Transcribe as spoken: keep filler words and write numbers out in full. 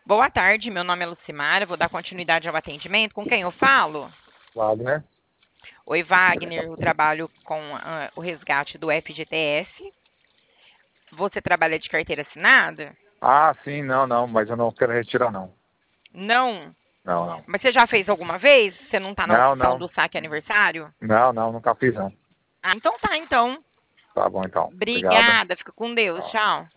Boa tarde, meu nome é Lucimara, vou dar continuidade ao atendimento. Com quem eu falo? Wagner? Oi, Wagner, eu trabalho com ah, o resgate do F G T S. Você trabalha de carteira assinada? Ah, sim, não, não, mas eu não quero retirar, não. Não. Não, não. Mas você já fez alguma vez? Você não está na Não, opção não. do saque aniversário? Não, não, nunca fiz, não. Ah, então tá, então. Tá bom, então. Obrigado. Obrigada, fica com Deus, Tchau. tchau.